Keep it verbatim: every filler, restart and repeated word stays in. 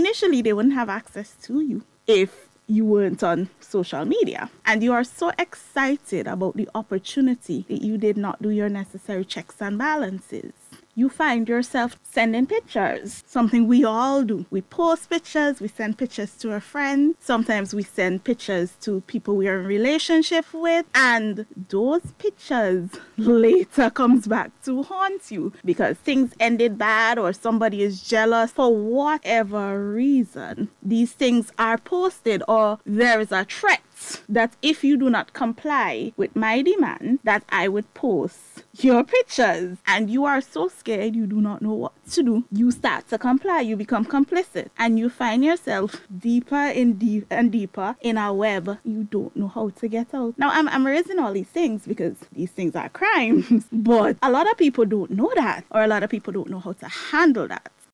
initially they wouldn't have access to you if you weren't on social media. And you are so excited about the opportunity that you did not do your necessary checks and balances. You find yourself sending pictures, something we all do. We post pictures, we send pictures to a friend. Sometimes we send pictures to people we are in relationship with. And those pictures later comes back to haunt you because things ended bad or somebody is jealous. For whatever reason, these things are posted, or there is a threat that if you do not comply with my demand, that I would post your pictures, and you are so scared you do not know what to do. You start to comply, you become complicit, and you find yourself deeper and deep and deeper in a web you don't know how to get out. Now, I'm, I'm raising all these things because these things are crimes, but a lot of people don't know that, or a lot of people don't know how to handle that.